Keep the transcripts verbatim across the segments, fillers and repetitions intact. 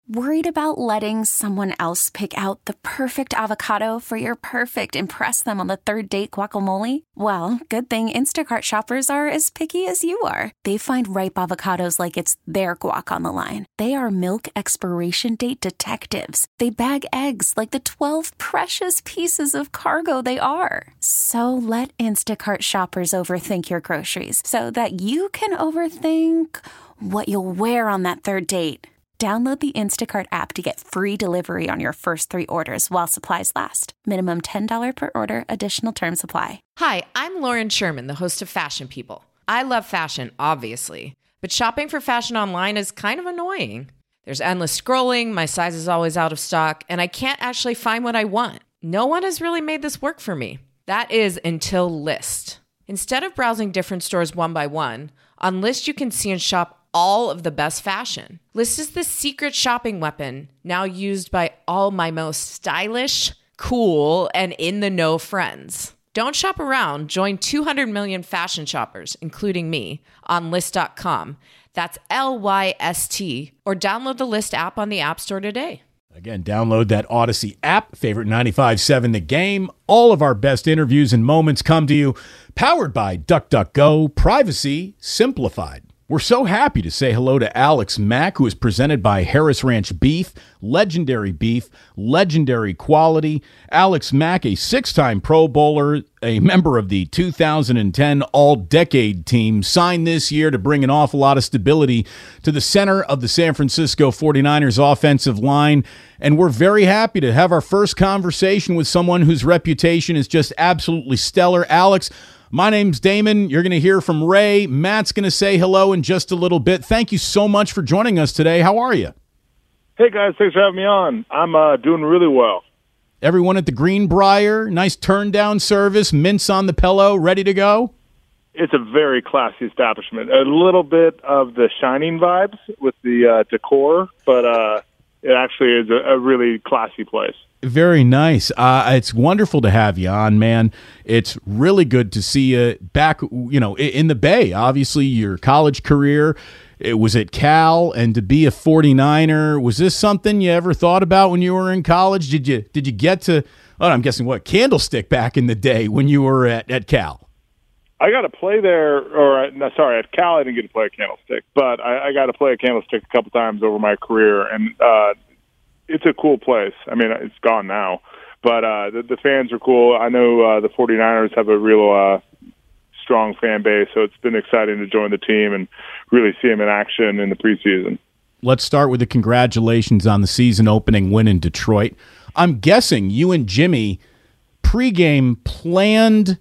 Worried about letting someone else pick out the perfect avocado for your perfect impress them on the third date guacamole? Well, good thing Instacart shoppers are as picky as you are. They find ripe avocados like it's their guac on the line. They are milk expiration date detectives. They bag eggs like the twelve precious pieces of cargo they are. So let Instacart shoppers overthink your groceries so that you can overthink what you'll wear on that third date. Download the Instacart app to get free delivery on your first three orders while supplies last. Minimum ten dollars per order. Additional terms apply. Hi, I'm Lauren Sherman, the host of Fashion People. I love fashion, obviously, but shopping for fashion online is kind of annoying. There's endless scrolling, my size is always out of stock, and I can't actually find what I want. No one has really made this work for me. That is until Lyst. Instead of browsing different stores one by one, on Lyst you can see and shop all of the best fashion. Lyst is the secret shopping weapon now used by all my most stylish, cool, and in-the-know friends. Don't shop around. Join two hundred million fashion shoppers, including me, on Lyst dot com. That's L Y S T. Or download the Lyst app on the App Store today. Again, download that Odyssey app, Favorite ninety-five point seven The Game. All of our best interviews and moments come to you. Powered by DuckDuckGo. Privacy simplified. We're so happy to say hello to Alex Mack, who is presented by Harris Ranch Beef, legendary beef, legendary quality. Alex Mack, a six-time Pro Bowler, a member of the two thousand ten All-Decade team, signed this year to bring an awful lot of stability to the center of the San Francisco forty-niners offensive line. And we're very happy to have our first conversation with someone whose reputation is just absolutely stellar. Alex, my name's Damon. You're going to hear from Ray. Matt's going to say hello in just a little bit. Thank you so much for joining us today. How are you? Hey, guys. Thanks for having me on. I'm uh, doing really well. Everyone at the Greenbrier, nice turn-down service, mints on the pillow, ready to go? It's a very classy establishment. A little bit of the Shining vibes with the uh, decor, but uh, it actually is a, a really classy place. Very nice. Uh, it's wonderful to have you on, man. It's really good to see you back, you know, in the Bay. Obviously, your college career, it was at Cal, and to be a forty-niner, was this something you ever thought about when you were in college? Did you did you get to, oh, I'm guessing, what, Candlestick back in the day when you were at, at Cal? I got to play there, or no, sorry, at Cal I didn't get to play a Candlestick, but I, I got to play a Candlestick a couple times over my career, and uh it's a cool place. I mean, it's gone now, but uh, the, the fans are cool. I know uh, the forty-niners have a real uh, strong fan base, so it's been exciting to join the team and really see them in action in the preseason. Let's start with the congratulations on the season opening win in Detroit. I'm guessing you and Jimmy pregame planned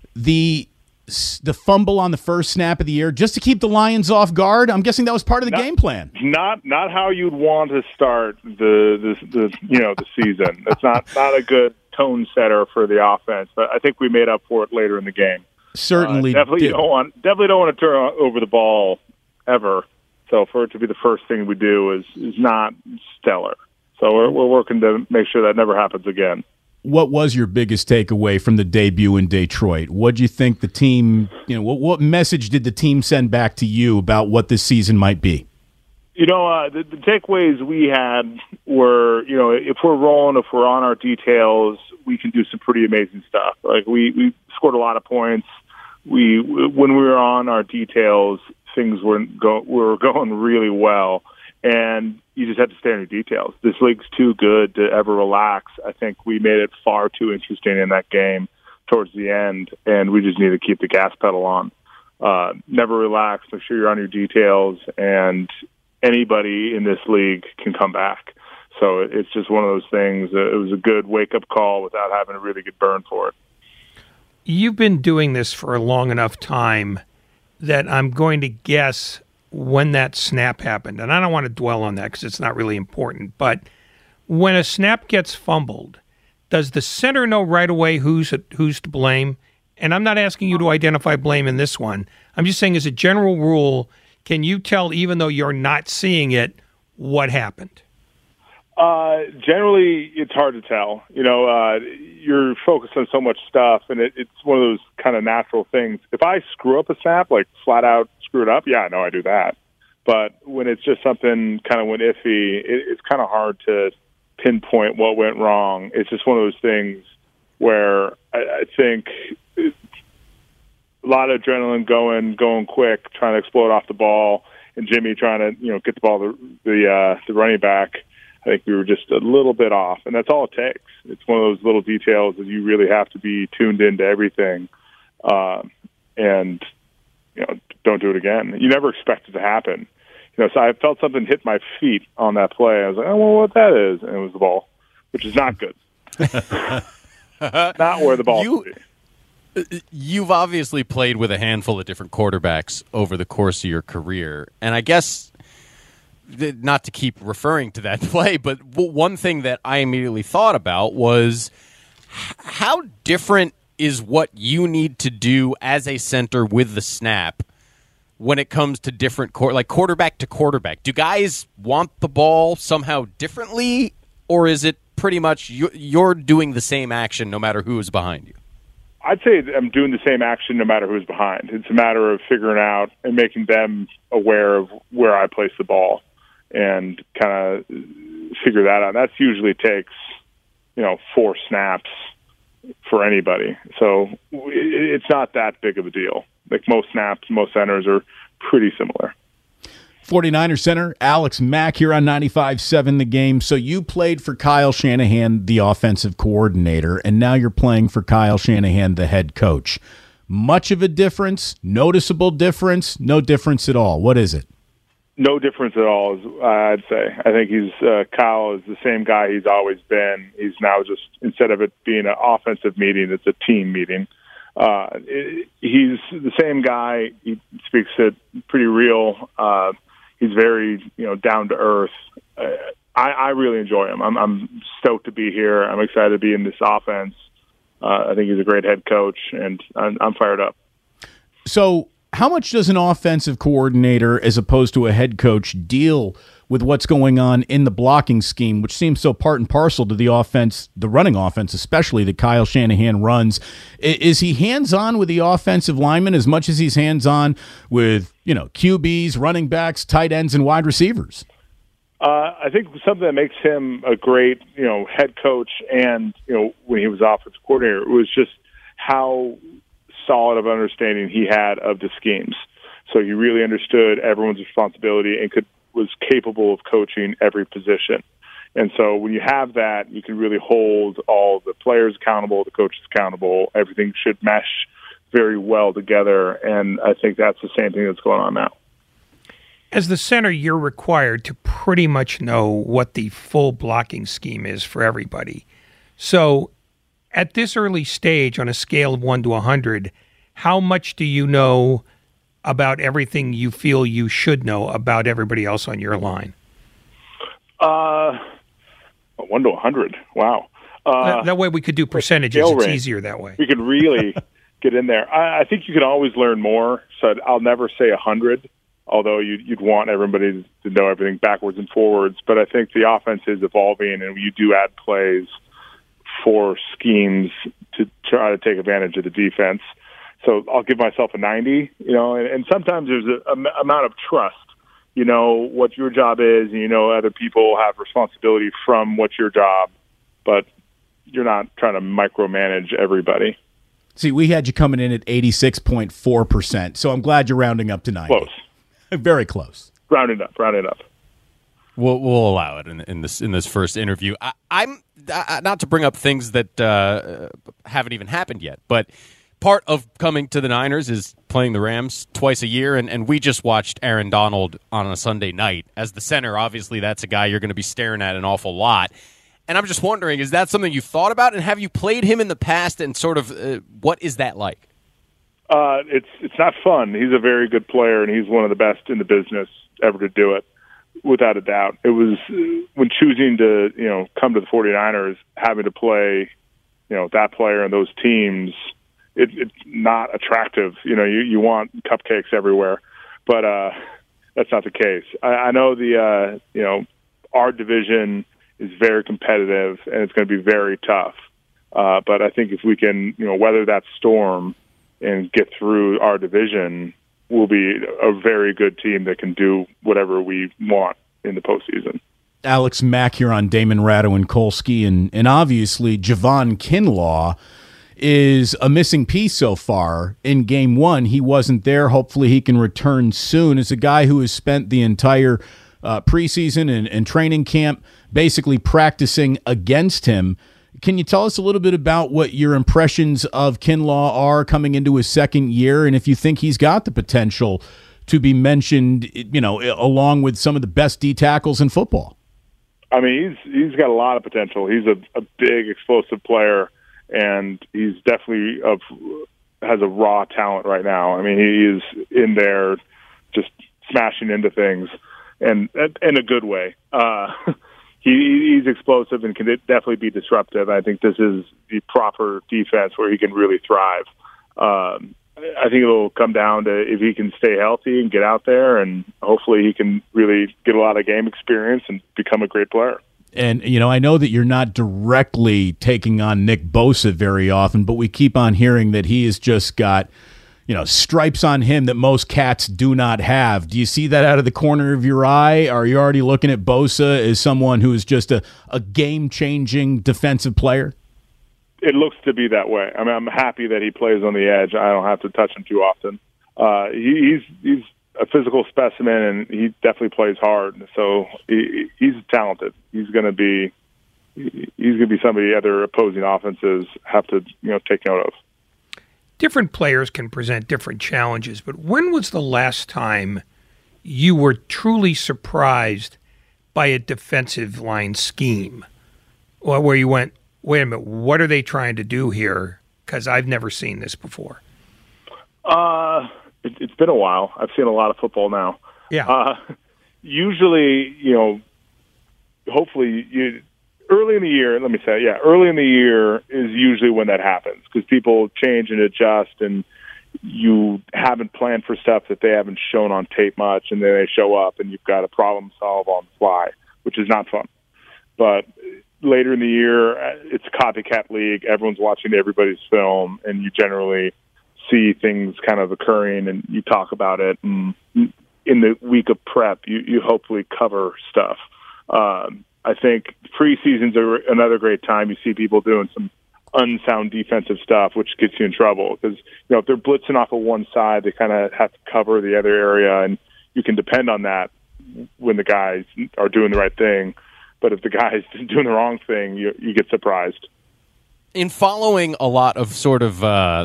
the the fumble on the first snap of the year just to keep the Lions off guard. I'm guessing that was part of the not, game plan. Not not how you'd want to start the the, the you know the season. That's not not a good tone setter for the offense. But I think we made up for it later in the game. Certainly, uh, definitely did. don't want definitely don't want to turn over the ball ever. So for it to be the first thing we do is is not stellar. So we're we're working to make sure that never happens again. What was your biggest takeaway from the debut in Detroit? What do you think the team, you know, what, what message did the team send back to you about what this season might be? You know, uh, the, the takeaways we had were, you know, if we're rolling, if we're on our details, we can do some pretty amazing stuff. Like we, we scored a lot of points. We, when we were on our details, things were go, were going really well. And you just have to stay on your details. This league's too good to ever relax. I think we made it far too interesting in that game towards the end, and we just need to keep the gas pedal on. Uh, never relax. Make sure you're on your details, and anybody in this league can come back. So it's just one of those things. It was a good wake-up call without having a really good burn for it. You've been doing this for a long enough time that I'm going to guess when that snap happened, and I don't want to dwell on that because it's not really important, but when a snap gets fumbled, does the center know right away who's who's to blame? And I'm not asking you to identify blame in this one. I'm just saying as a general rule, can you tell, even though you're not seeing it, what happened? Uh, generally, it's hard to tell. You know, uh, you're focused on so much stuff, and it, it's one of those kind of natural things. If I screw up a snap, like flat out screw it up, yeah, I know I do that. But when it's just something kind of went iffy, it, it's kind of hard to pinpoint what went wrong. It's just one of those things where I, I think a lot of adrenaline going, going quick, trying to explode off the ball, and Jimmy trying to, you know, get the ball to the uh, the running back. I think we were just a little bit off, and that's all it takes. It's one of those little details that you really have to be tuned into everything, uh, and you know, don't do it again. You never expect it to happen. You know, so I felt something hit my feet on that play. I was like, oh, well, what that is, and it was the ball, which is not good. Not where the ball you, should be. You've obviously played with a handful of different quarterbacks over the course of your career, and I guess, not to keep referring to that play, but one thing that I immediately thought about was how different is what you need to do as a center with the snap when it comes to different, like quarterback to quarterback. Do guys want the ball somehow differently, or is it pretty much you're doing the same action no matter who is behind you? I'd say I'm doing the same action no matter who's behind. It's a matter of figuring out and making them aware of where I place the ball and kind of figure that out. That's usually takes, you know, four snaps for anybody. So it's not that big of a deal. Like most snaps, most centers are pretty similar. 49ers center Alex Mack here on ninety-five seven The Game. So you played for Kyle Shanahan, the offensive coordinator, and now you're playing for Kyle Shanahan, the head coach. Much of a difference? Noticeable difference? No difference at all. What is it? No difference at all, I'd say. I think he's uh, Kyle is the same guy he's always been. He's now just, instead of it being an offensive meeting, it's a team meeting. Uh, it, he's the same guy. He speaks it pretty real. Uh, he's very, you know, down to earth. Uh, I, I really enjoy him. I'm, I'm stoked to be here. I'm excited to be in this offense. Uh, I think he's a great head coach, and I'm, I'm fired up. So how much does an offensive coordinator as opposed to a head coach deal with what's going on in the blocking scheme, which seems so part and parcel to the offense, the running offense, especially that Kyle Shanahan runs? Is he hands-on with the offensive linemen as much as he's hands-on with, you know, Q Bs, running backs, tight ends, and wide receivers? Uh, I think something that makes him a great, you know, head coach, and, you know, when he was offensive coordinator, was just how solid of understanding he had of the schemes. So he really understood everyone's responsibility and could was capable of coaching every position. And so when you have that, you can really hold all the players accountable, the coaches accountable. Everything should mesh very well together, and I think that's the same thing that's going on now. As the center, you're required to pretty much know what the full blocking scheme is for everybody. So at this early stage, on a scale of one to one hundred, how much do you know about everything you feel you should know about everybody else on your line? Uh, one to one hundred. Wow. Uh, that, that way we could do percentages. It's range. Easier that way. We could really get in there. I, I think you can always learn more, so I'll never say one hundred, although you'd, you'd want everybody to know everything backwards and forwards. But I think the offense is evolving, and you do add plays for schemes to try to take advantage of the defense. So I'll give myself a ninety, you know, and, and sometimes there's an amount of trust. You know what your job is, and you know other people have responsibility from what's your job, but you're not trying to micromanage everybody. See, we had you coming in at eighty-six point four percent, so I'm glad you're rounding up to ninety. Close. Very close. Rounding up, rounding up. We'll, we'll allow it in, in this in this first interview. I, I'm uh, not to bring up things that uh, haven't even happened yet, but part of coming to the Niners is playing the Rams twice a year, and, and we just watched Aaron Donald on a Sunday night. As the center, obviously that's a guy you're going to be staring at an awful lot. And I'm just wondering, is that something you've thought about, and have you played him in the past, and sort of uh, what is that like? Uh, it's it's not fun. He's a very good player, and he's one of the best in the business ever to do it, without a doubt. It was uh, when choosing to, you know, come to the 49ers, having to play, you know, that player and those teams, it, it's not attractive. You know, you, you want cupcakes everywhere, but uh, that's not the case. I, I know the, uh, you know, our division is very competitive, and it's going to be very tough. Uh, but I think if we can, you know, weather that storm and get through our division, we'll be a very good team that can do whatever we want in the postseason. Alex Mack here on Damon Ratto and Kolsky, and, and obviously Javon Kinlaw is a missing piece so far. In game one, he wasn't there. Hopefully he can return soon. As a guy who has spent the entire uh, preseason and, and training camp basically practicing against him, can you tell us a little bit about what your impressions of Kinlaw are coming into his second year, and if you think he's got the potential to be mentioned, you know, along with some of the best D tackles in football? I mean, he's he's got a lot of potential. He's a, a big, explosive player, and he's definitely of has a raw talent right now. I mean, he is in there just smashing into things, and in a good way. Uh, he, he's explosive and can definitely be disruptive. I think this is the proper defense where he can really thrive. Um, I think it'll come down to if he can stay healthy and get out there, and hopefully he can really get a lot of game experience and become a great player. And, you know, I know that you're not directly taking on Nick Bosa very often, but we keep on hearing that he has just got, you know, stripes on him that most cats do not have. Do you see that out of the corner of your eye? Are you already looking at Bosa as someone who is just a, a game-changing defensive player? It looks to be that way. I mean, I'm happy that he plays on the edge. I don't have to touch him too often. Uh, he, he's he's a physical specimen, and he definitely plays hard. So he, he's talented. He's going to be he's going to be somebody other opposing offenses have to you know take note of. Different players can present different challenges, but when was the last time you were truly surprised by a defensive line scheme, or where you went, wait a minute, what are they trying to do here? Because I've never seen this before. Uh, it, it's been a while. I've seen a lot of football now. Yeah. Uh, usually, you know, hopefully, you, early in the year, let me say, yeah, early in the year is usually when that happens because people change and adjust, and you haven't planned for stuff that they haven't shown on tape much, and then they show up, and you've got to problem solve on the fly, which is not fun. But later in the year, it's a copycat league. Everyone's watching everybody's film, and you generally see things kind of occurring, and you talk about it. And in the week of prep, you, you hopefully cover stuff. Um, I think preseason's a, another great time. You see people doing some unsound defensive stuff, which gets you in trouble because you know if they're blitzing off of one side, they kind of have to cover the other area, and you can depend on that when the guys are doing the right thing. But if the guy's doing the wrong thing, you you get surprised. In following a lot of sort of uh,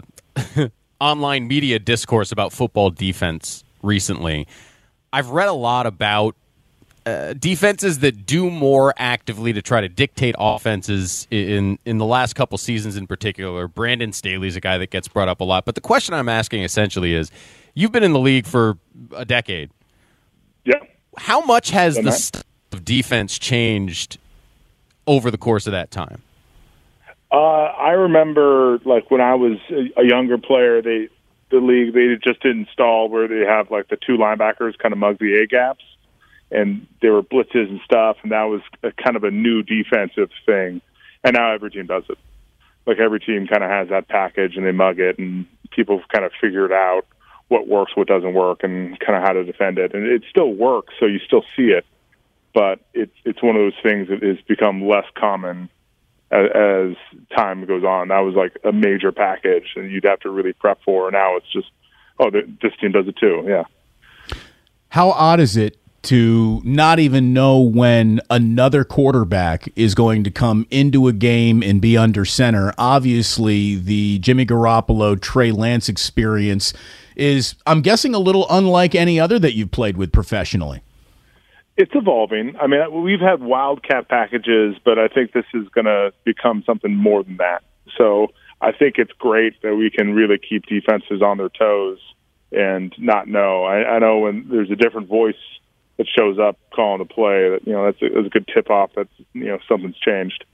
online media discourse about football defense recently, I've read a lot about uh, defenses that do more actively to try to dictate offenses in, in the last couple seasons in particular. Brandon Staley's a guy that gets brought up a lot. But the question I'm asking essentially is, you've been in the league for a decade. Yeah. How much has Done the that. st- of defense changed over the course of that time? Uh, I remember, like when I was a, a younger player, they the league they just did install where they have like the two linebackers kind of mug the A gaps, and there were blitzes and stuff, and that was a, kind of a new defensive thing. And now every team does it. Like every team kind of has that package, and they mug it, and people kind of figured out what works, what doesn't work, and kind of how to defend it. And it still works, so you still see it. But it's it's one of those things that has become less common as, as time goes on. That was like a major package, and you'd have to really prep for. Now it's just, oh, this team does it too. Yeah. How odd is it to not even know when another quarterback is going to come into a game and be under center? Obviously, the Jimmy Garoppolo, Trey Lance experience is, I'm guessing, a little unlike any other that you've played with professionally. It's evolving. I mean, we've had wildcat packages, but I think this is going to become something more than that. So I think it's great that we can really keep defenses on their toes and not know. I, I know when there's a different voice that shows up calling the play, that you know that's a, that's a good tip-off that you know something's changed.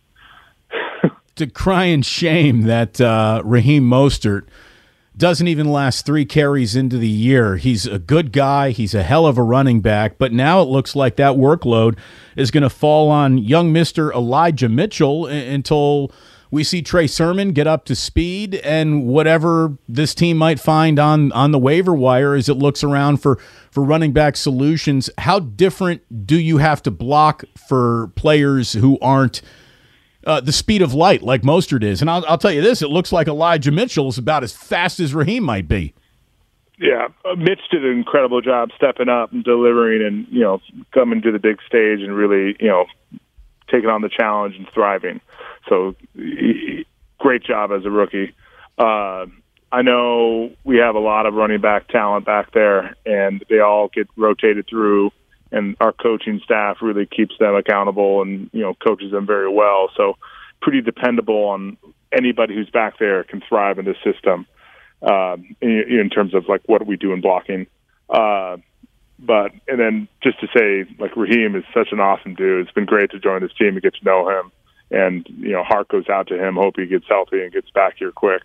It's a crying shame that uh, Raheem Mostert doesn't even last three carries into the year. He's a good guy. He's a hell of a running back. But now it looks like that workload is going to fall on young Mister Elijah Mitchell until, we see Trey Sermon get up to speed, and whatever this team might find on, on the waiver wire as it looks around for, for running back solutions. How different do you have to block for players who aren't uh, the speed of light like Mostert is? And I'll, I'll tell you this, it looks like Elijah Mitchell is about as fast as Raheem might be. Yeah, Mitch did an incredible job stepping up and delivering and, you know, coming to the big stage and really, you know, taking on the challenge and thriving. So he, great job as a rookie. Uh, I know we have a lot of running back talent back there, and they all get rotated through, and our coaching staff really keeps them accountable and, you know, coaches them very well. So pretty dependable on anybody who's back there can thrive in this system. Um, in, in terms of like what we do in blocking. Uh, but, and then just to say, like, Raheem is such an awesome dude. It's been great to join this team and get to know him. And, you know, heart goes out to him. Hope he gets healthy and gets back here quick.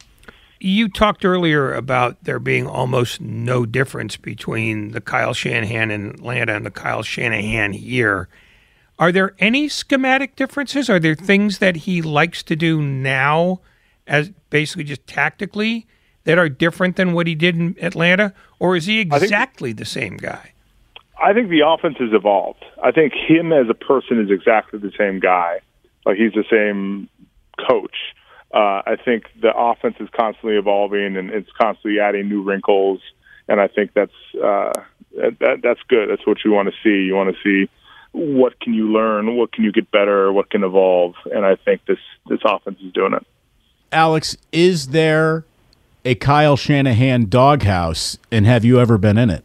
You talked earlier about there being almost no difference between the Kyle Shanahan in Atlanta and the Kyle Shanahan here. Are there any schematic differences? Are there things that he likes to do now as basically just tactically that are different than what he did in Atlanta, or is he exactly think, the same guy? I think the offense has evolved. I think him as a person is exactly the same guy. Like, he's the same coach. Uh, I think the offense is constantly evolving and it's constantly adding new wrinkles, and I think that's uh, that, that's good. That's what you want to see. You want to see what can you learn, what can you get better, what can evolve, and I think this this offense is doing it. Alex, is there a Kyle Shanahan doghouse, and have you ever been in it?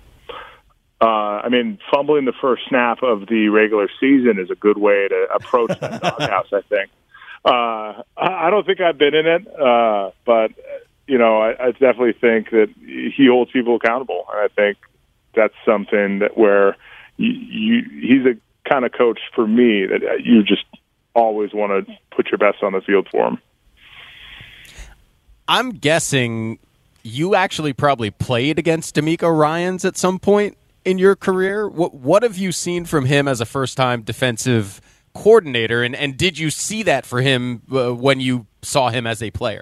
Uh, I mean, fumbling the first snap of the regular season is a good way to approach that doghouse, I think. Uh, I don't think I've been in it, uh, but, you know, I, I definitely think that he holds people accountable, and I think that's something that where you, you, he's a kind of coach for me that you just always want to put your best on the field for him. I'm guessing you actually probably played against DeMeco Ryans at some point in your career. What what have you seen from him as a first-time defensive coordinator, and, and did you see that for him uh, when you saw him as a player?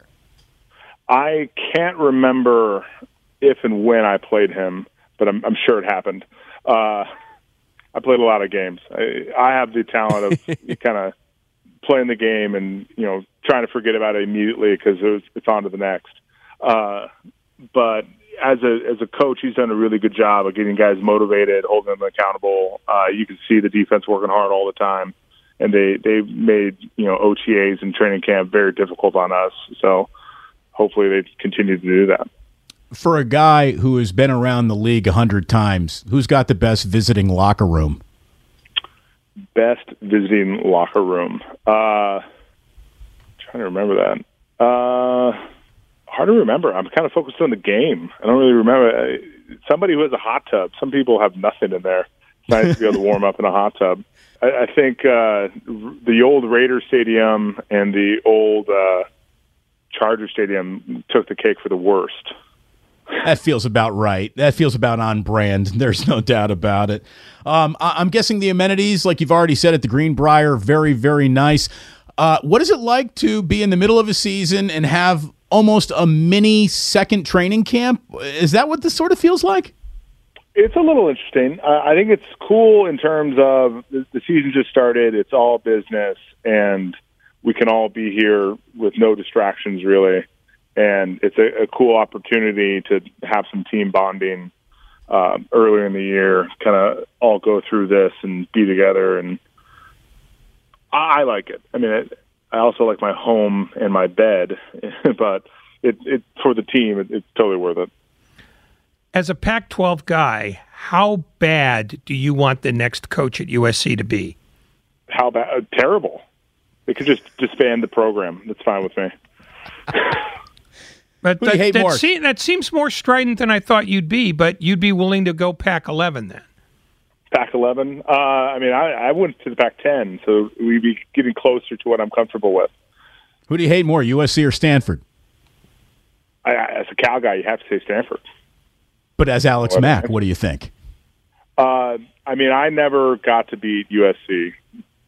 I can't remember if and when I played him, but I'm, I'm sure it happened. Uh, I played a lot of games. I, I have the talent of kind of playing the game and, you know, trying to forget about it immediately because it it's on to the next. Uh, but as a as a coach, he's done a really good job of getting guys motivated, holding them accountable. Uh, you can see the defense working hard all the time, and they they made, you know, O T As and training camp very difficult on us. So hopefully they continue to do that. For a guy who has been around the league a hundred times, who's got the best visiting locker room? Best visiting locker room. Uh, trying to remember that. Uh, hard to remember. I'm kind of focused on the game. I don't really remember. Somebody who has a hot tub. Some people have nothing in there. It's nice to be able to warm up in a hot tub. I, I think uh, the old Raider Stadium and the old uh, Charger Stadium took the cake for the worst. That feels about right. That feels about on brand. There's no doubt about it. Um, I- I'm guessing the amenities, like you've already said at the Greenbrier, very, very nice. Uh, what is it like to be in the middle of a season and have almost a mini second training camp? Is that what this sort of feels like? It's a little interesting. Uh, I think it's cool in terms of the, the season just started. It's all business, and we can all be here with no distractions, really. And it's a, a cool opportunity to have some team bonding uh, earlier in the year, kind of all go through this and be together. And I, I like it. I mean, it, I also like my home and my bed, but it, it for the team, it, it's totally worth it. As a Pac twelve guy, how bad do you want the next coach at U S C to be? How bad? Uh, terrible. They could just disband the program. That's fine with me. But that, that, se- that seems more strident than I thought you'd be, but you'd be willing to go Pac eleven then. Pac eleven? Uh, I mean, I, I went to the Pac ten, so we'd be getting closer to what I'm comfortable with. Who do you hate more, U S C or Stanford? I, as a Cal guy, you have to say Stanford. But as Alex what, Mack, what do you think? Uh, I mean, I never got to beat U S C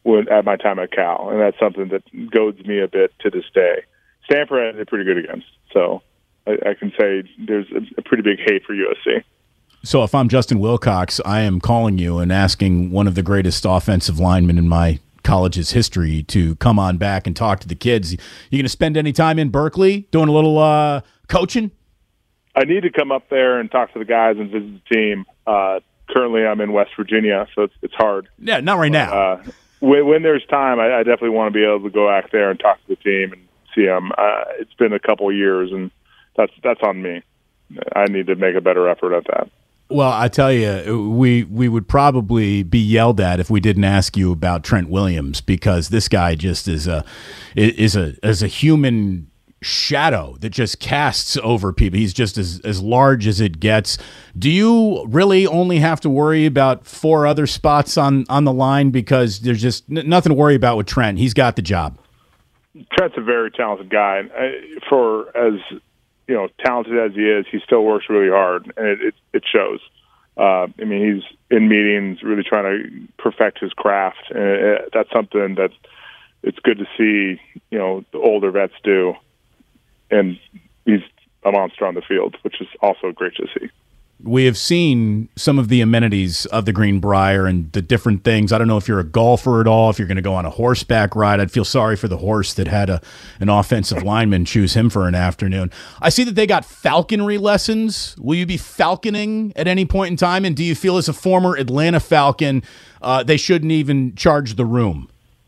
when, at my time at Cal, and that's something that goads me a bit to this day. Stanford they're pretty good against, so I, I can say there's a, a pretty big hate for U S C. So if I'm Justin Wilcox, I am calling you and asking one of the greatest offensive linemen in my college's history to come on back and talk to the kids. You going to spend any time in Berkeley doing a little uh, coaching? I need to come up there and talk to the guys and visit the team. Uh, currently, I'm in West Virginia, so it's it's hard. Yeah, not right now. Uh, when, when there's time, I, I definitely want to be able to go back there and talk to the team and see them. Uh, it's been a couple of years, and that's that's on me. I need to make a better effort at that. Well, I tell you, we we would probably be yelled at if we didn't ask you about Trent Williams, because this guy just is a is a is a human shadow that just casts over people. He's just as as large as it gets. Do you really only have to worry about four other spots on on the line, because there's just n- nothing to worry about with Trent? He's got the job. Trent's a very talented guy. For as you know, talented as he is, he still works really hard, and it it, it shows. Uh, I mean, he's in meetings really trying to perfect his craft, and it, that's something that it's good to see. You know, the older vets do, and he's a monster on the field, which is also great to see. We have seen some of the amenities of the Greenbrier and the different things. I don't know if you're a golfer at all, if you're going to go on a horseback ride. I'd feel sorry for the horse that had a an offensive lineman choose him for an afternoon. I see that they got falconry lessons. Will you be falconing at any point in time? And do you feel, as a former Atlanta Falcon, uh, they shouldn't even charge the room?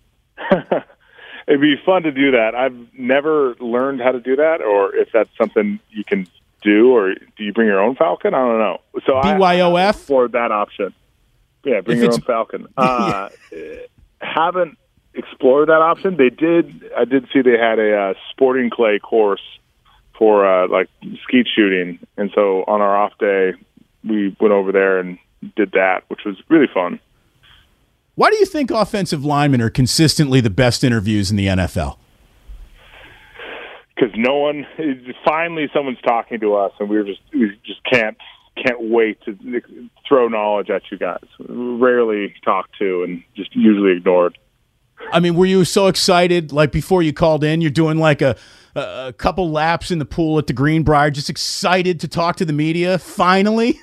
It'd be fun to do that. I've never learned how to do that, or if that's something you can do, or do you bring your own Falcon? I don't know. So B Y O F? I explored that option. Yeah, bring If your it's- own Falcon. Uh, haven't explored that option. They did. I did see they had a uh, sporting clay course for uh, like skeet shooting, and so on our off day, we went over there and did that, which was really fun. Why do you think offensive linemen are consistently the best interviews in the N F L? Because no one, finally, someone's talking to us, and we're just we just can't can't wait to throw knowledge at you guys. Rarely talked to, and just usually ignored. I mean, were you so excited, like before you called in, you're doing like a, a couple laps in the pool at the Greenbrier, just excited to talk to the media, finally?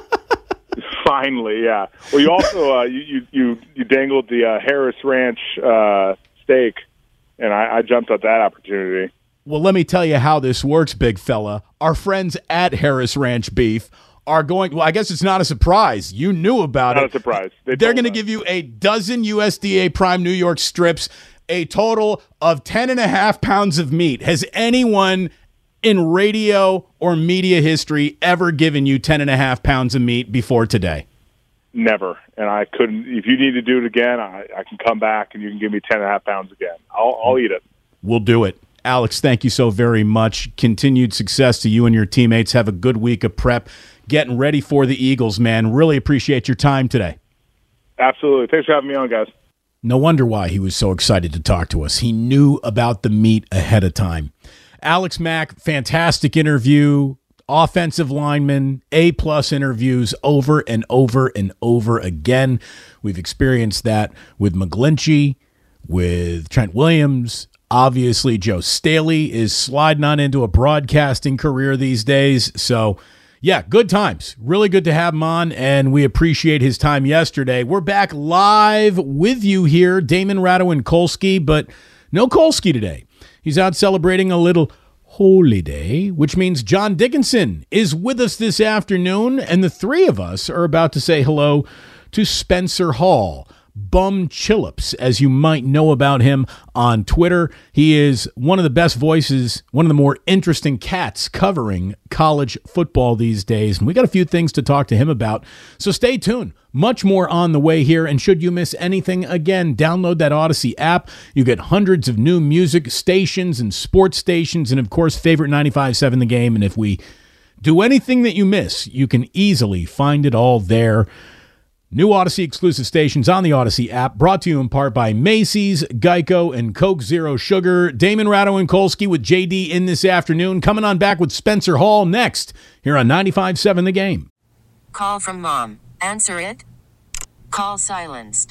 Finally, yeah. Well, you also, uh, you, you, you, you dangled the uh, Harris Ranch uh, steak, and I, I jumped at that opportunity. Well, let me tell you how this works, big fella. Our friends at Harris Ranch Beef are going, well, I guess it's not a surprise. You knew about Not it. a surprise. They They're told going to us. give you a dozen U S D A Prime New York strips, a total of ten and a half pounds of meat. Has anyone in radio or media history ever given you ten and a half pounds of meat before today? Never. And I couldn't, if you need to do it again, I, I can come back and you can give me ten and a half pounds again. I'll, I'll eat it. We'll do it. Alex, thank you so very much. Continued success to you and your teammates. Have a good week of prep. Getting ready for the Eagles, man. Really appreciate your time today. Absolutely. Thanks for having me on, guys. No wonder why he was so excited to talk to us. He knew about the meat ahead of time. Alex Mack, fantastic interview. Offensive lineman, A-plus interviews over and over and over again. We've experienced that with McGlinchey, with Trent Williams. Obviously, Joe Staley is sliding on into a broadcasting career these days. So, yeah, good times. Really good to have him on, and we appreciate his time yesterday. We're back live with you here, Damon Radowin-Kolsky, but no Kolsky today. He's out celebrating a little holy day, which means John Dickinson is with us this afternoon, and the three of us are about to say hello to Spencer Hall. Bum Chillips, as you might know about him on Twitter. He is one of the best voices, one of the more interesting cats covering college football these days, and we got a few things to talk to him about, so stay tuned. Much more on the way here, and should you miss anything, again, download that Odyssey app. You get hundreds of new music stations and sports stations, and of course, favorite ninety-five point seven The Game, and if we do anything that you miss, you can easily find it all there. New Odyssey exclusive stations on the Odyssey app, brought to you in part by Macy's, Geico, and Coke Zero Sugar. Damon Radowin-Kolsky with J D in this afternoon. Coming on back with Spencer Hall next here on ninety-five point seven The Game. Call from mom. Answer it. Call silenced.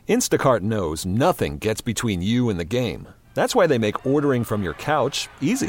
Instacart knows nothing gets between you and the game. That's why they make ordering from your couch easy.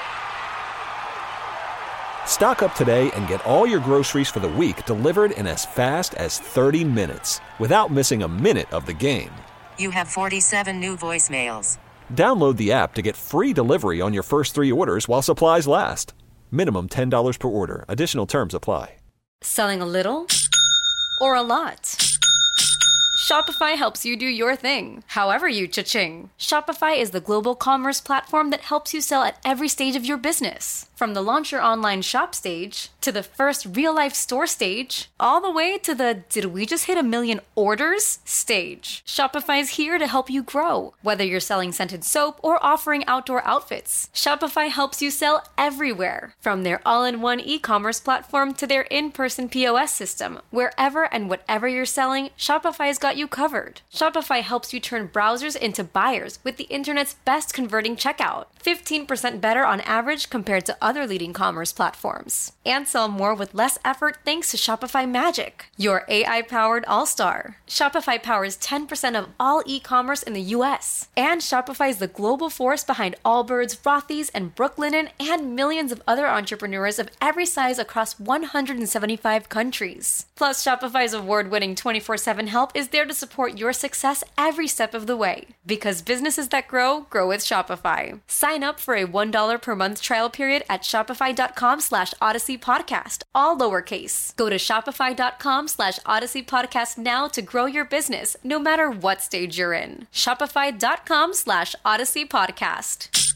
Stock up today and get all your groceries for the week delivered in as fast as thirty minutes without missing a minute of the game. You have forty-seven new voicemails. Download the app to get free delivery on your first three orders while supplies last. Minimum ten dollars per order. Additional terms apply. Selling a little or a lot? Shopify helps you do your thing, however you cha-ching. Shopify is the global commerce platform that helps you sell at every stage of your business. From the launch your online shop stage, to the first real-life store stage, all the way to the did we just hit a million orders stage. Shopify's here to help you grow. Whether you're selling scented soap or offering outdoor outfits, Shopify helps you sell everywhere. From their all-in-one e-commerce platform to their in-person P O S system, wherever and whatever you're selling, Shopify's got you covered. Shopify helps you turn browsers into buyers with the internet's best converting checkout. fifteen percent better on average compared to other leading commerce platforms. And sell more with less effort thanks to Shopify Magic, your A I-powered all-star. Shopify powers ten percent of all e-commerce in the U S. And Shopify is the global force behind Allbirds, Rothy's, and Brooklinen, and millions of other entrepreneurs of every size across one hundred seventy-five countries. Plus, Shopify's award-winning twenty-four seven help is there to support your success every step of the way. Because businesses that grow, grow with Shopify. Sign up for a one dollar per month trial period at shopify.com slash Odyssey Podcast, all lowercase. Go to shopify.com slash Odyssey Podcast now to grow your business, no matter what stage you're in. Shopify.com slash Odyssey Podcast.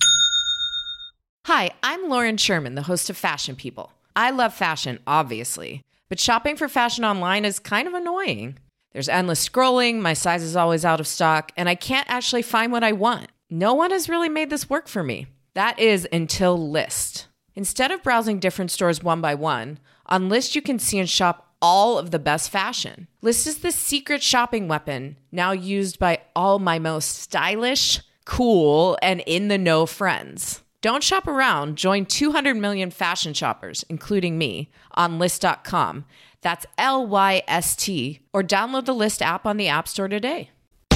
Hi, I'm Lauren Sherman, the host of Fashion People. I love fashion, obviously, but shopping for fashion online is kind of annoying. There's endless scrolling, my size is always out of stock, and I can't actually find what I want. No one has really made this work for me. That is until Lyst. Instead of browsing different stores one by one, on Lyst you can see and shop all of the best fashion. Lyst is the secret shopping weapon now used by all my most stylish, cool, and in-the-know friends. Don't shop around. Join two hundred million fashion shoppers, including me, on Lyst dot com. That's L Y S T, or download the Lyst app on the App Store today.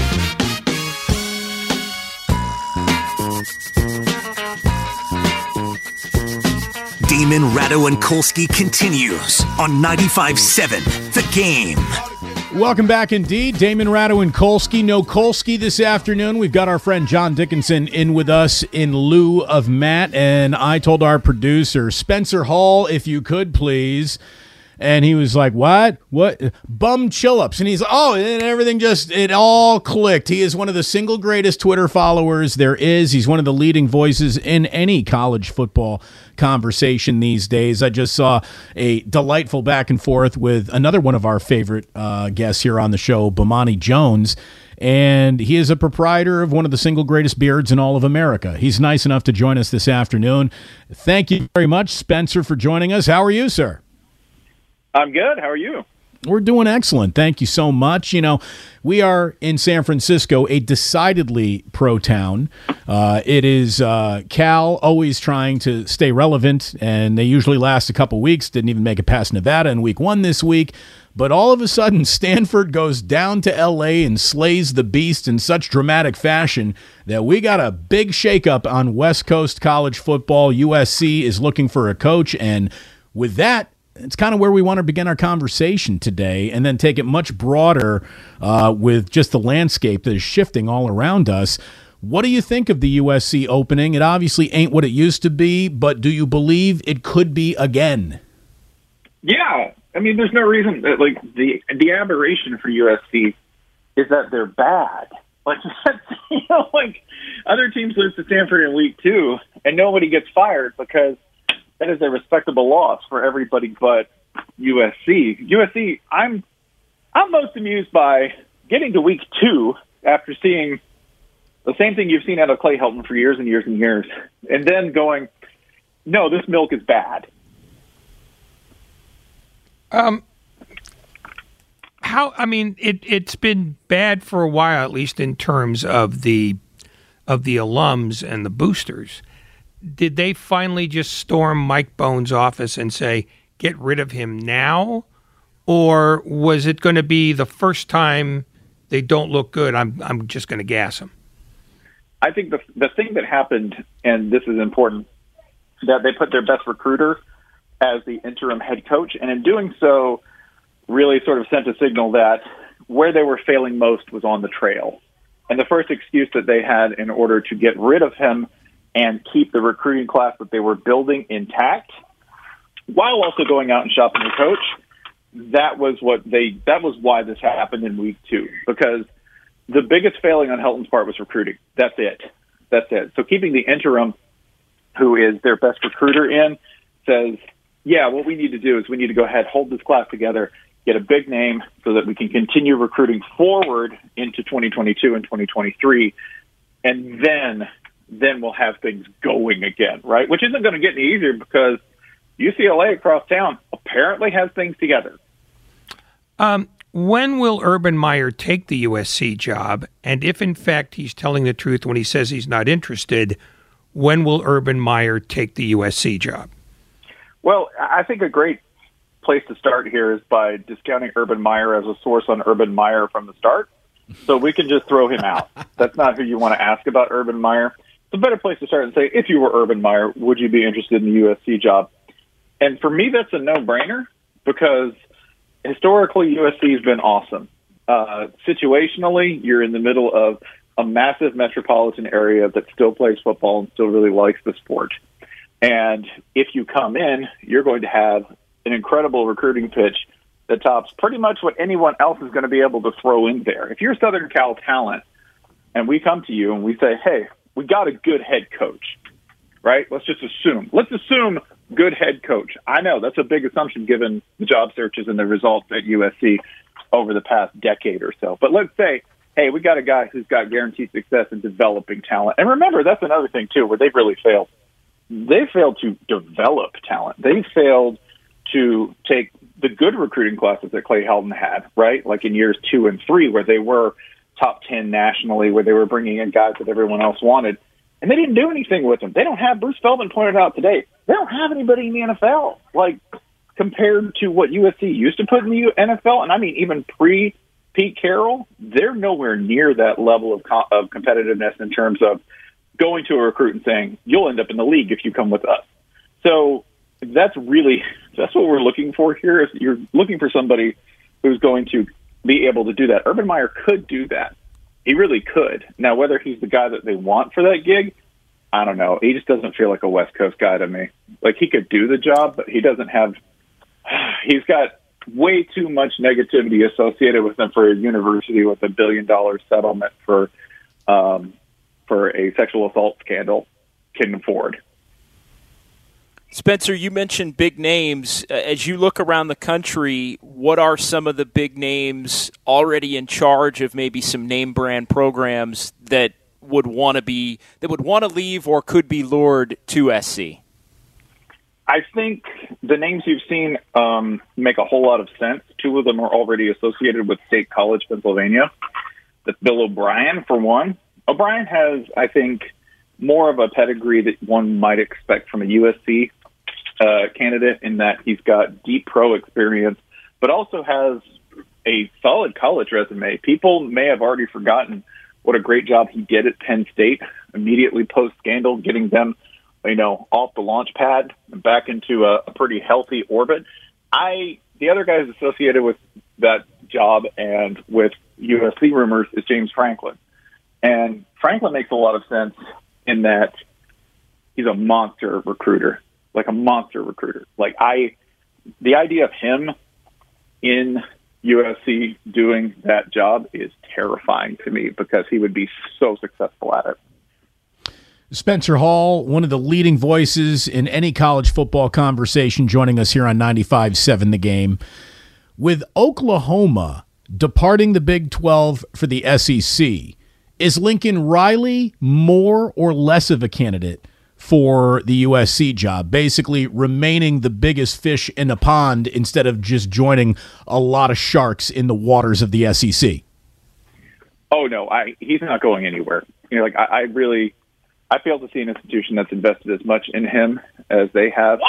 Damon, Ratto, and Kolsky continues on ninety-five seven The Game. Welcome back indeed. Damon, Ratto, and Kolsky. No Kolsky this afternoon. We've got our friend John Dickinson in with us in lieu of Matt. And I told our producer, Spencer Hall, if you could please. And he was like, what? What? Bum chill-ups. And he's, oh, and everything just, it all clicked. He is one of the single greatest Twitter followers there is. He's one of the leading voices in any college football conversation these days. I just saw a delightful back and forth with another one of our favorite uh, guests here on the show, Bomani Jones. And he is a proprietor of one of the single greatest beards in all of America. He's nice enough to join us this afternoon. Thank you very much, Spencer, for joining us. How are you, sir? I'm good. How are you? We're doing excellent. Thank you so much. You know, we are in San Francisco, a decidedly pro town. Uh, it is uh, Cal always trying to stay relevant, and they usually last a couple weeks. Didn't even make it past Nevada in week one this week. But all of a sudden, Stanford goes down to L A and slays the beast in such dramatic fashion that we got a big shakeup on West Coast college football. U S C is looking for a coach, and with that, it's kind of where we want to begin our conversation today, and then take it much broader uh, with just the landscape that is shifting all around us. What do you think of the U S C opening? It obviously ain't what it used to be, but do you believe it could be again? Yeah. I mean, there's no reason that, like, the the aberration for U S C is that they're bad. Like, you know, like, other teams lose to Stanford in week two, and nobody gets fired because that is a respectable loss for everybody but U S C. U S C, I'm I'm most amused by getting to week two after seeing the same thing you've seen out of Clay Helton for years and years and years, and then going, no, this milk is bad. Um, how? I mean, it it's been bad for a while, at least in terms of the of the alums and the boosters. Did they finally just storm Mike Bohn's office and say, get rid of him now? Or was it going to be the first time they don't look good, I'm I'm just going to gas them. I think the the thing that happened, and this is important, that they put their best recruiter as the interim head coach, and in doing so, really sort of sent a signal that where they were failing most was on the trail. And the first excuse that they had in order to get rid of him and keep the recruiting class that they were building intact, while also going out and shopping the coach, that was what they that was why this happened in week two, because the biggest failing on Helton's part was recruiting. That's it. That's it. So keeping the interim, who is their best recruiter, in, says, yeah, what we need to do is we need to go ahead, hold this class together, get a big name so that we can continue recruiting forward into twenty twenty-two and twenty twenty-three, and then then we'll have things going again, right? Which isn't going to get any easier because U C L A across town apparently has things together. Um, when will Urban Meyer take the U S C job? And if, in fact, he's telling the truth when he says he's not interested, when will Urban Meyer take the U S C job? Well, I think a great place to start here is by discounting Urban Meyer as a source on Urban Meyer from the start. So we can just throw him out. That's not who you want to ask about Urban Meyer. It's a better place to start and say, if you were Urban Meyer, would you be interested in the U S C job? And for me, that's a no-brainer because historically, U S C has been awesome. Uh, situationally, you're in the middle of a massive metropolitan area that still plays football and still really likes the sport. And if you come in, you're going to have an incredible recruiting pitch that tops pretty much what anyone else is going to be able to throw in there. If you're Southern Cal talent and we come to you and we say, hey, we got a good head coach, right? Let's just assume. Let's assume good head coach. I know that's a big assumption given the job searches and the results at U S C over the past decade or so. But let's say, hey, we got a guy who's got guaranteed success in developing talent. And remember, that's another thing, too, where they've really failed. They failed to develop talent. They failed to take the good recruiting classes that Clay Helton had, right? Like in years two and three, where they were top ten nationally, where they were bringing in guys that everyone else wanted. And they didn't do anything with them. They don't have, Bruce Feldman pointed out today, they don't have anybody in the N F L, like compared to what U S C used to put in the N F L. And I mean, even pre-Pete Carroll, they're nowhere near that level of, co- of competitiveness in terms of going to a recruit and saying, you'll end up in the league if you come with us. So that's really, that's what we're looking for here. Is you're looking for somebody who's going to be able to do that. Urban Meyer could do that. He really could. Now, whether he's the guy that they want for that gig, I don't know. He just doesn't feel like a West Coast guy to me. Like, he could do the job, but he doesn't have – he's got way too much negativity associated with him for a university with a billion-dollar settlement for um, for a sexual assault scandal can afford. Spencer, you mentioned big names. As you look around the country, what are some of the big names already in charge of maybe some name brand programs that would want to be that would want to leave or could be lured to S C? I think the names you've seen um, make a whole lot of sense. Two of them are already associated with State College, Pennsylvania. That's Bill O'Brien, for one. O'Brien has, I think, more of a pedigree that one might expect from a U S C uh, candidate in that he's got deep pro experience, but also has a solid college resume. People may have already forgotten what a great job he did at Penn State immediately post-scandal, getting them, you know, off the launch pad and back into a, a pretty healthy orbit. I the other guys associated with that job and with U S C rumors is James Franklin. And Franklin makes a lot of sense in that he's a monster recruiter, like a monster recruiter. Like I, the idea of him in U S C doing that job is terrifying to me because he would be so successful at it. Spencer Hall, one of the leading voices in any college football conversation, joining us here on ninety-five seven The Game. With Oklahoma departing the Big twelve for the S E C, is Lincoln Riley more or less of a candidate for the U S C job, basically remaining the biggest fish in a pond instead of just joining a lot of sharks in the waters of the S E C? Oh, no, I, he's not going anywhere. You know, like I, I really, I fail to see an institution that's invested as much in him as they have.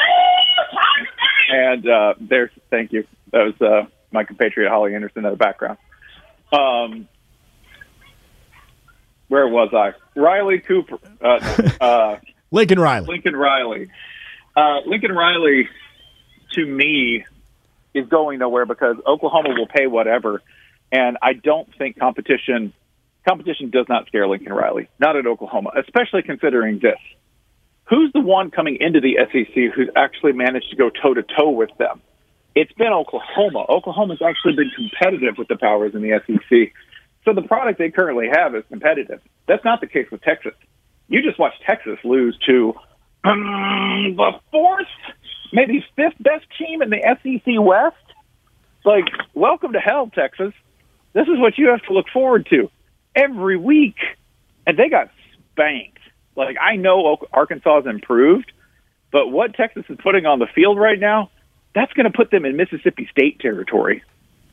And uh, there's, thank you. That was uh, my compatriot Holly Anderson in the background. Um, where was I? Riley Cooper. Uh, uh, Lincoln Riley. Lincoln Riley. Uh, Lincoln Riley, to me, is going nowhere because Oklahoma will pay whatever, and I don't think competition competition does not scare Lincoln Riley. Not at Oklahoma, especially considering this. Who's the one coming into the S E C who's actually managed to go toe-to-toe with them? It's been Oklahoma. Oklahoma's actually been competitive with the powers in the S E C. So the product they currently have is competitive. That's not the case with Texas. You just watched Texas lose to um, the fourth, maybe fifth best team in the S E C West. It's like, welcome to hell, Texas. This is what you have to look forward to every week. And they got spanked. Like, I know Arkansas has improved, but what Texas is putting on the field right now, that's going to put them in Mississippi State territory.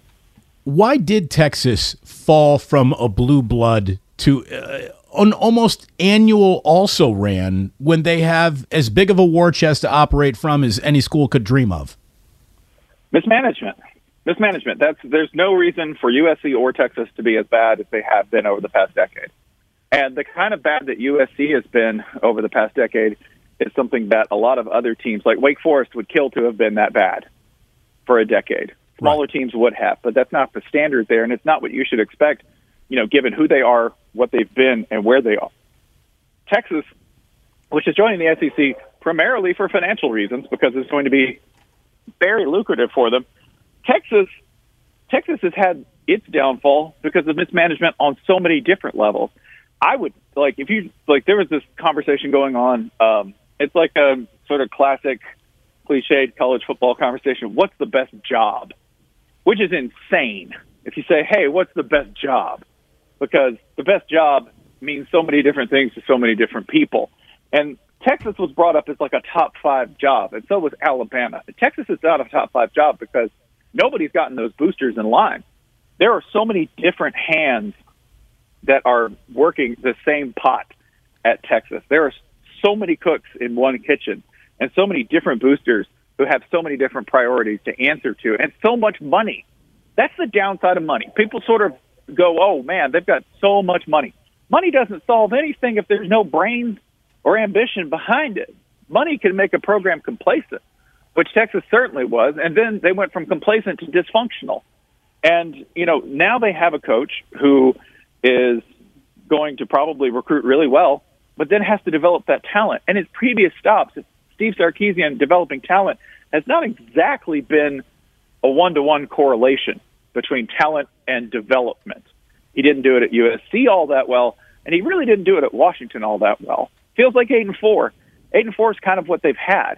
Why did Texas fall from a blue blood to uh, an almost annual also ran when they have as big of a war chest to operate from as any school could dream of? Mismanagement. Mismanagement. That's there's no reason for U S C or Texas to be as bad as they have been over the past decade. And the kind of bad that U S C has been over the past decade is something that a lot of other teams, like Wake Forest, would kill to have been that bad for a decade. Smaller right. teams would have, but that's not the standard there, and it's not what you should expect, you know, given who they are, what they've been, and where they are. Texas, which is joining the S E C primarily for financial reasons, because it's going to be very lucrative for them. Texas, Texas has had its downfall because of mismanagement on so many different levels. I would like if you like. There was this conversation going on. Um, it's like a sort of classic, cliched college football conversation. What's the best job? Which is insane. If you say, "Hey, what's the best job?" Because the best job means so many different things to so many different people. And Texas was brought up as like a top five job, and so was Alabama. Texas is not a top five job because nobody's gotten those boosters in line. There are so many different hands that are working the same pot at Texas. There are so many cooks in one kitchen and so many different boosters who have so many different priorities to answer to and so much money. That's the downside of money. People sort of go, oh, man, they've got so much money. Money doesn't solve anything if there's no brains or ambition behind it. Money can make a program complacent, which Texas certainly was, and then they went from complacent to dysfunctional. And, you know, now they have a coach who is going to probably recruit really well, but then has to develop that talent. And his previous stops, Steve Sarkisian developing talent, has not exactly been a one-to-one correlation between talent and development. He didn't do it at U S C all that well, and he really didn't do it at Washington all that well. Feels like eight and four. Eight and four is kind of what they've had.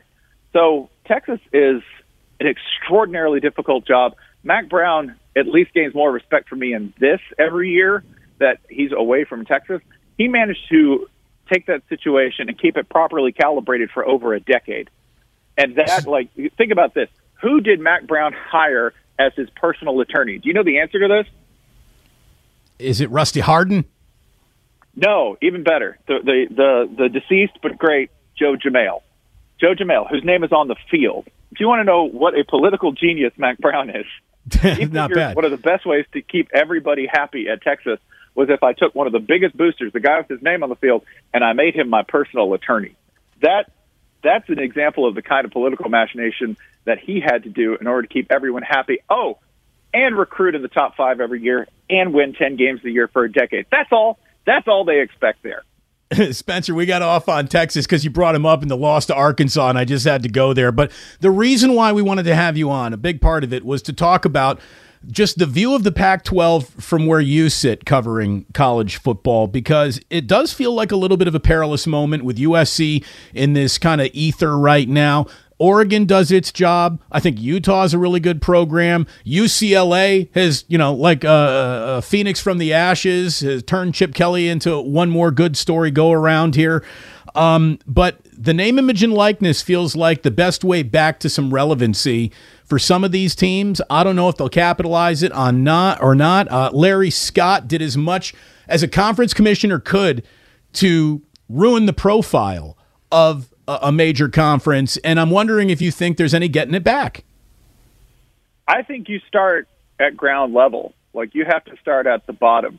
So Texas is an extraordinarily difficult job. Mac Brown at least gains more respect for me in this every year that he's away from Texas. He managed to take that situation and keep it properly calibrated for over a decade. And that, like, think about this. Who did Mac Brown hire as his personal attorney? Do you know the answer to this? Is it Rusty Hardin? No, even better. The the the, the deceased but great Joe Jamail. Joe Jamail, whose name is on the field. If you want to know what a political genius Mac Brown is, not bad. One of the best ways to keep everybody happy at Texas was if I took one of the biggest boosters, the guy with his name on the field, and I made him my personal attorney. That that's an example of the kind of political machination that he had to do in order to keep everyone happy. Oh, and recruit in the top five every year and win ten games a year for a decade. That's all. That's all they expect there. Spencer, we got off on Texas because you brought him up in the loss to Arkansas, and I just had to go there. But the reason why we wanted to have you on, a big part of it, was to talk about just the view of the Pac twelve from where you sit covering college football, because it does feel like a little bit of a perilous moment with U S C in this kind of ether right now. Oregon does its job. I think Utah is a really good program. U C L A has, you know, like a, a phoenix from the ashes, has turned Chip Kelly into one more good story go around here. Um, but the name, image, and likeness feels like the best way back to some relevancy for some of these teams. I don't know if they'll capitalize it on not or not. Uh, Larry Scott did as much as a conference commissioner could to ruin the profile of a major conference, and I'm wondering if you think there's any getting it back. I think you start at ground level. Like, you have to start at the bottom.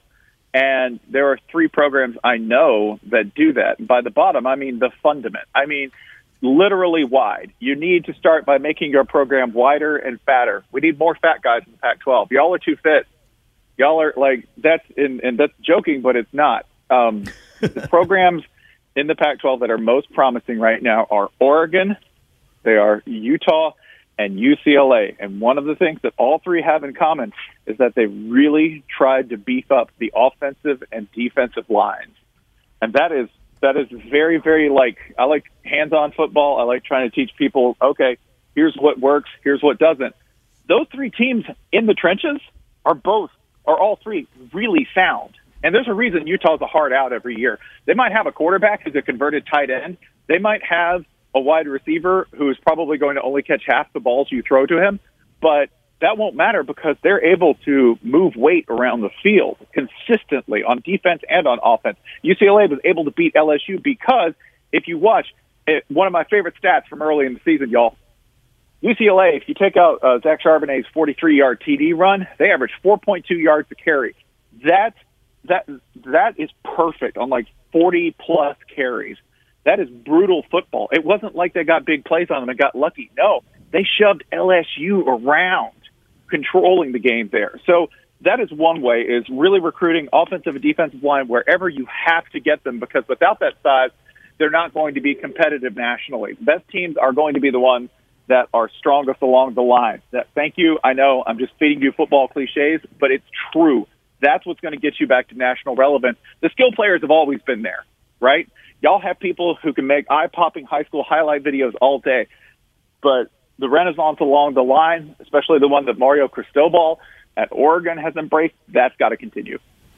And there are three programs I know that do that. And by the bottom, I mean the fundament. I mean literally wide. You need to start by making your program wider and fatter. We need more fat guys in the Pac twelve. Y'all are too fit. Y'all are like, that's in, and that's joking, but it's not. Um, the programs in the Pac twelve that are most promising right now are Oregon, they are Utah, and U C L A. And one of the things that all three have in common is that they really tried to beef up the offensive and defensive lines. And that is that is very, very like, I like hands-on football. I like trying to teach people, okay, here's what works, here's what doesn't. Those three teams in the trenches are both, are all three really sound. And there's a reason Utah's a hard out every year. They might have a quarterback who's a converted tight end. They might have a wide receiver who's probably going to only catch half the balls you throw to him, but that won't matter because they're able to move weight around the field consistently on defense and on offense. U C L A was able to beat L S U because if you watch it, one of my favorite stats from early in the season, y'all, U C L A, if you take out uh, Zach Charbonnet's forty-three-yard T D run, they averaged four point two yards a carry. That's, that, that is perfect on like forty-plus carries. That is brutal football. It wasn't like they got big plays on them and got lucky. No, they shoved L S U around, controlling the game there. So that is one way, is really recruiting offensive and defensive line wherever you have to get them, because without that size, they're not going to be competitive nationally. The best teams are going to be the ones that are strongest along the line. That, thank you. I know I'm just feeding you football cliches, but it's true. That's what's going to get you back to national relevance. The skill players have always been there, right? Y'all have people who can make eye-popping high school highlight videos all day, but the renaissance along the line, especially the one that Mario Cristobal at Oregon has embraced, that's got to continue.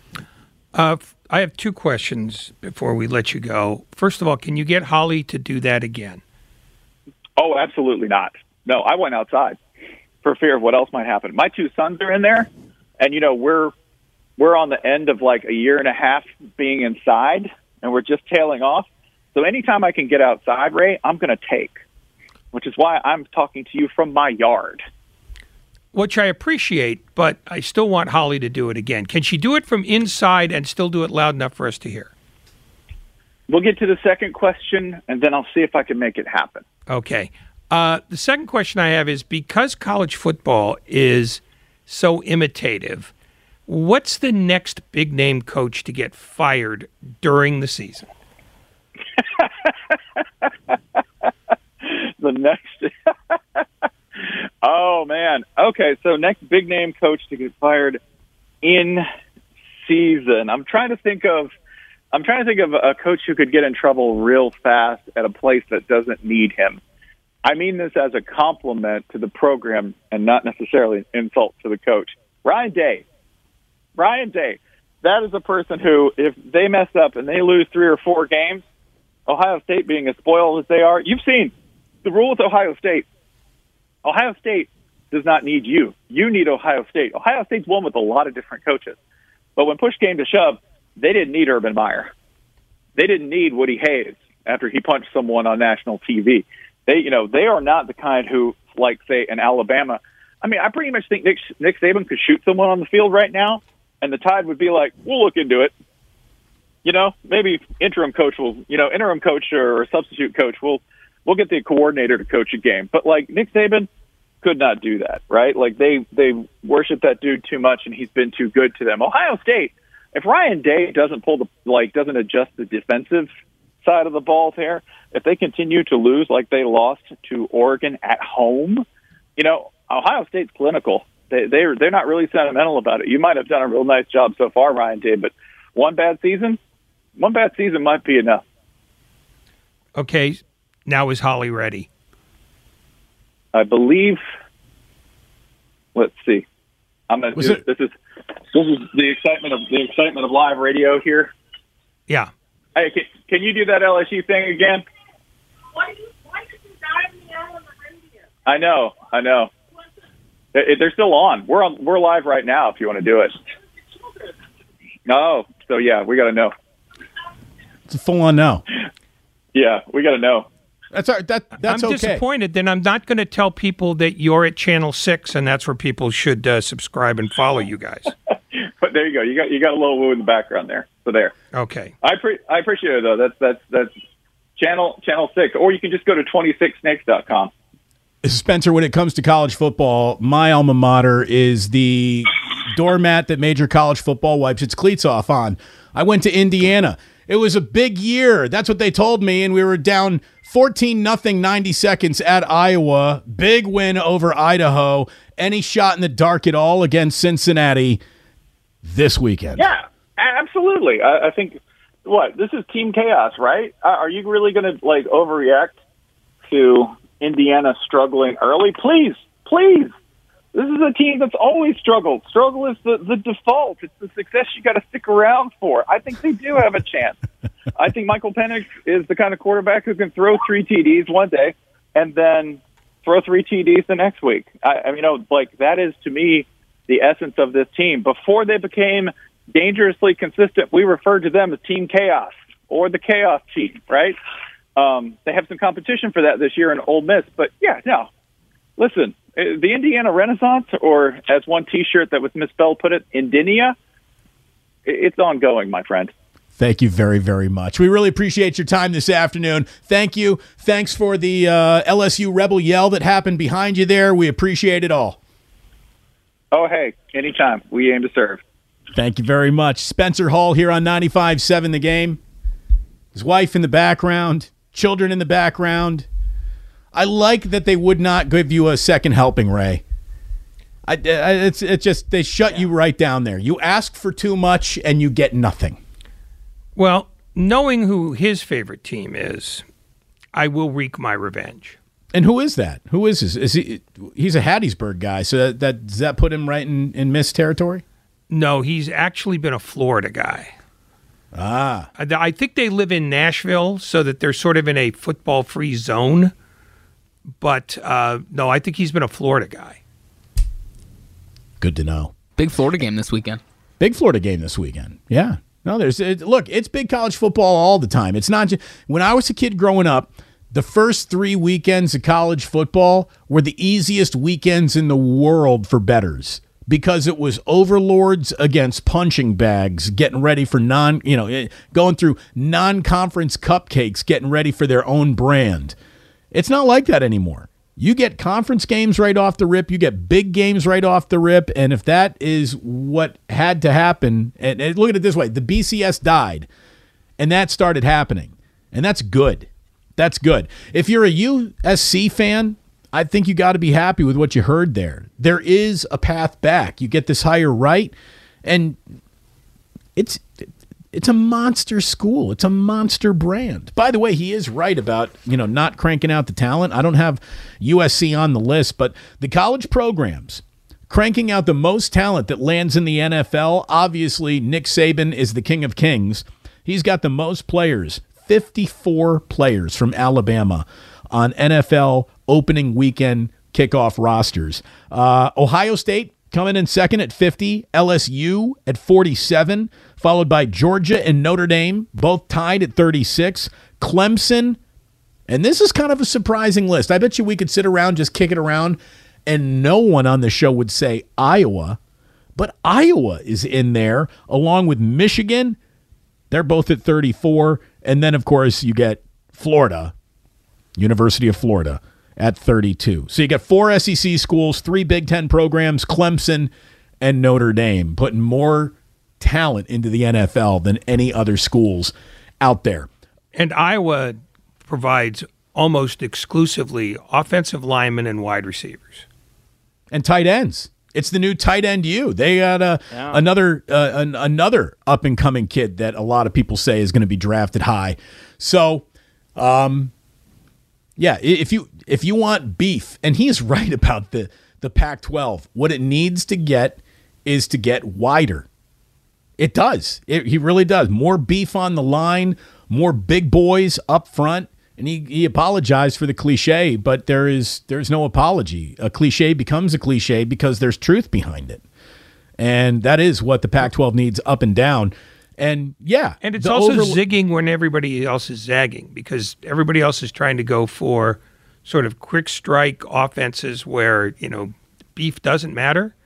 Uh, I have two questions before we let you go. First of all, can you get Holly to do that again? Oh, absolutely not. No, I went outside for fear of what else might happen. My two sons are in there, and, you know, we're we're on the end of like a year and a half being inside, and we're just tailing off. So anytime I can get outside, Ray, I'm going to take, which is why I'm talking to you from my yard. Which I appreciate, but I still want Holly to do it again. Can she do it from inside and still do it loud enough for us to hear? We'll get to the second question, and then I'll see if I can make it happen. Okay. Uh, the second question I have is, because college football is so imitative, what's the next big-name coach to get fired during the season? the next... Oh, man. Okay, so next big-name coach to get fired in season. I'm trying to think of I'm trying to think of a coach who could get in trouble real fast at a place that doesn't need him. I mean this as a compliment to the program and not necessarily an insult to the coach. Ryan Day. Ryan Day. That is a person who, if they mess up and they lose three or four games, Ohio State being as spoiled as they are, you've seen the rule with Ohio State. Ohio State does not need you. You need Ohio State. Ohio State's won with a lot of different coaches. But when push came to shove, they didn't need Urban Meyer. They didn't need Woody Hayes after he punched someone on national T V. They, you know, they are not the kind who, like, say, in Alabama. I mean, I pretty much think Nick, Nick Saban could shoot someone on the field right now, and the Tide would be like, we'll look into it. You know, maybe interim coach will, you know, interim coach or substitute coach will, we'll get the coordinator to coach a game. But, like, Nick Saban could not do that, right? Like, they, they worship that dude too much, and he's been too good to them. Ohio State, if Ryan Day doesn't pull the, like, doesn't adjust the defensive side of the ball there, if they continue to lose like they lost to Oregon at home, you know, Ohio State's clinical. They, they're, they're not really sentimental about it. You might have done a real nice job so far, Ryan Day, but one bad season, one bad season might be enough. Okay, now is Holly ready? I believe, let's see. I'm gonna do, this is this is the excitement of the excitement of live radio here. Yeah. Hey, can, can you do that L S U thing again? Why did you, why did you dive me out on the radio? I know, I know. They, they're still on. We're on. We're live right now. If you want to do it. No. So yeah, we got to know. It's a full on no. Yeah, we got to know. That's all right. That that's I'm okay. disappointed. Then I'm not going to tell people that you're at Channel Six, and that's where people should uh, subscribe and follow you guys. But there you go. You got you got a little woo in the background there. So there. Okay. I pre- I appreciate it though. That's that's that's channel channel six, or you can just go to twenty-six snakes dot com. Spencer, when it comes to college football, my alma mater is the doormat that Major College Football wipes its cleats off on. I went to Indiana. It was a big year. That's what they told me, and we were down fourteen nothing ninety seconds at Iowa. Big win over Idaho. Any shot in the dark at all against Cincinnati this weekend? Yeah, absolutely. I, I think, what, this is team chaos, right? Uh, are you really going to, like, overreact to Indiana struggling early? Please, please. This is a team that's always struggled. Struggle is the, the default. It's the success you got to stick around for. I think they do have a chance. I think Michael Penix is the kind of quarterback who can throw three T Ds one day and then throw three T Ds the next week. I, I mean, you know, like, that is, to me, the essence of this team. Before they became dangerously consistent, we referred to them as Team Chaos or the Chaos Team, right? Um, they have some competition for that this year in Ole Miss. But, yeah, no. Listen, the Indiana Renaissance, or as one T-shirt that was misspelled put it, Indinia, it's ongoing, my friend. Thank you very, very much. We really appreciate your time this afternoon. Thank you. Thanks for the uh, L S U Rebel yell that happened behind you there. We appreciate it all. Oh, hey, anytime. We aim to serve. Thank you very much. Spencer Hall here on ninety-five seven The Game. His wife in the background, children in the background. I like that they would not give you a second helping, Ray. I, I, it's it's just they shut yeah. you right down there. You ask for too much and you get nothing. Well, knowing who his favorite team is, I will wreak my revenge. And who is that? Who is this? Is he? He's a Hattiesburg guy. So that, that does that put him right in, in Miss territory? No, he's actually been a Florida guy. Ah, I, I think they live in Nashville, so that they're sort of in a football-free zone. But uh, no, I think he's been a Florida guy. Good to know. Big Florida game this weekend. Big Florida game this weekend. Yeah. No, there's it, look. It's big college football all the time. It's not just when I was a kid growing up. The first three weekends of college football were the easiest weekends in the world for bettors because it was overlords against punching bags, getting ready for non, you know, going through non-conference cupcakes, getting ready for their own brand. It's not like that anymore. You get conference games right off the rip. You get big games right off the rip. And if that is what had to happen, and, and look at it this way, the B C S died, and that started happening. And that's good. That's good. If you're a U S C fan, I think you got to be happy with what you heard there. There is a path back. You get this higher right, and it's it's a monster school. It's a monster brand. By the way, he is right about, you know, not cranking out the talent. I don't have U S C on the list, but the college programs cranking out the most talent that lands in the N F L. Obviously, Nick Saban is the king of kings. He's got the most players, fifty-four players from Alabama on N F L opening weekend kickoff rosters. Uh, Ohio State coming in second at fifty, L S U at forty-seven, followed by Georgia and Notre Dame, both tied at thirty-six. Clemson, and this is kind of a surprising list. I bet you we could sit around, just kick it around, and no one on the show would say Iowa, but Iowa is in there along with Michigan. They're both at thirty-four. And then, of course, you get Florida, University of Florida, at thirty-two. So you got four S E C schools, three Big Ten programs, Clemson and Notre Dame, putting more talent into the N F L than any other schools out there. And Iowa provides almost exclusively offensive linemen and wide receivers. And tight ends. It's the new tight end U. They got a, yeah. another uh, an, another up-and-coming kid that a lot of people say is going to be drafted high. So, um, yeah, if you if you want beef, and he's right about the, the Pac twelve, what it needs to get is to get wider. It does. It, he really does. More beef on the line, more big boys up front. And he, he apologized for the cliche, but there is there's no apology. A cliche becomes a cliche because there's truth behind it. And that is what the Pac twelve needs up and down. And, yeah. And it's also overl- zigging when everybody else is zagging because everybody else is trying to go for sort of quick strike offenses where, you know, beef doesn't matter.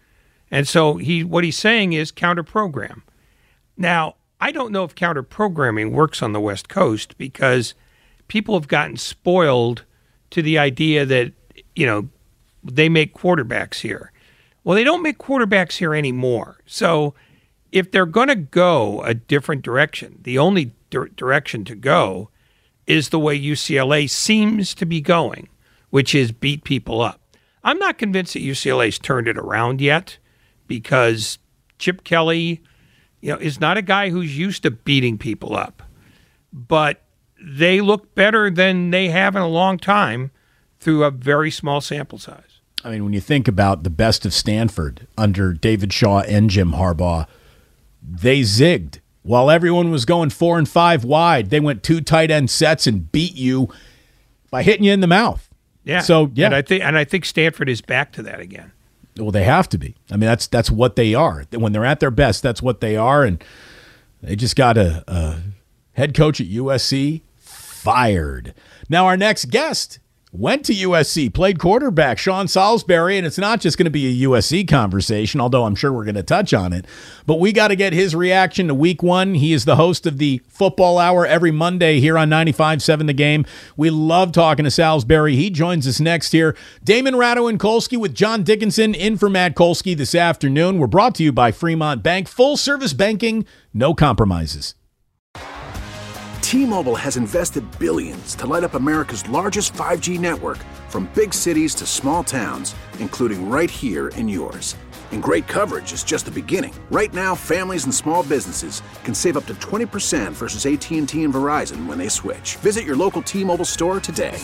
And so he, what he's saying is counter-program. Now, I don't know if counter-programming works on the West Coast because people have gotten spoiled to the idea that, you know, they make quarterbacks here. Well, they don't make quarterbacks here anymore. So if they're going to go a different direction, the only di- direction to go is the way U C L A seems to be going, which is beat people up. I'm not convinced that U C L A's turned it around yet because Chip Kelly, you know, is not a guy who's used to beating people up. But they look better than they have in a long time through a very small sample size. I mean, when you think about the best of Stanford under David Shaw and Jim Harbaugh, they zigged. While everyone was going four and five wide, they went two tight end sets and beat you by hitting you in the mouth. Yeah. So yeah, and I think and I think Stanford is back to that again. Well, they have to be. I mean, that's that's what they are. When they're at their best, that's what they are. And they just got a, a head coach at U S C fired. Now, our next guest went to U S C, played quarterback, Sean Salisbury, and it's not just going to be a U S C conversation, although I'm sure we're going to touch on it, but we got to get his reaction to week one. He is the host of the Football Hour every Monday here on ninety-five point seven The Game. We love talking to Salisbury. He joins us next here. Damon Ratto and Kolsky with John Dickinson in for Matt Kolsky this afternoon. We're brought to you by Fremont Bank. Full service banking, no compromises. T-Mobile has invested billions to light up America's largest five G network, from big cities to small towns, including right here in yours. And great coverage is just the beginning. Right now, families and small businesses can save up to twenty percent versus A T and T and Verizon when they switch. Visit your local T-Mobile store today.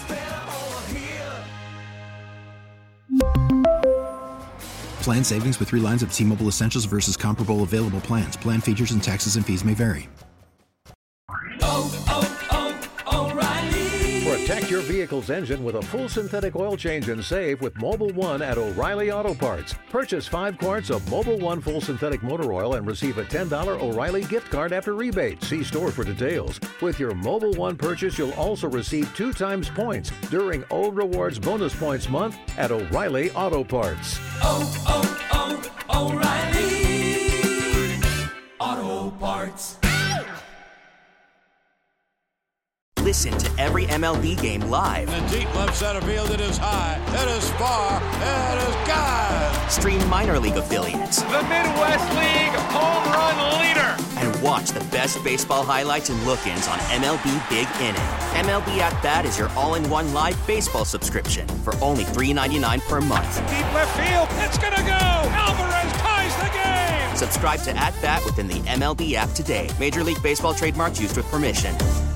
Plan savings with three lines of T-Mobile Essentials versus comparable available plans. Plan features and taxes and fees may vary. Protect your vehicle's engine with a full synthetic oil change and save with Mobil one at O'Reilly Auto Parts. Purchase five quarts of Mobil one full synthetic motor oil and receive a ten dollars O'Reilly gift card after rebate. See store for details. With your Mobil one purchase, you'll also receive two times points during O Rewards Bonus Points Month at O'Reilly Auto Parts. Oh, oh, oh, O'Reilly Auto Parts. Listen to every M L B game live. In the deep left center field, it is high, it is far, it is gone. Stream minor league affiliates. The Midwest League home run leader. And watch the best baseball highlights and look-ins on M L B Big Inning. M L B At Bat is your all-in-one live baseball subscription for only three dollars and ninety-nine cents per month. Deep left field, it's gonna go. Alvarez ties the game. Subscribe to At Bat within the M L B app today. Major League Baseball trademarks used with permission.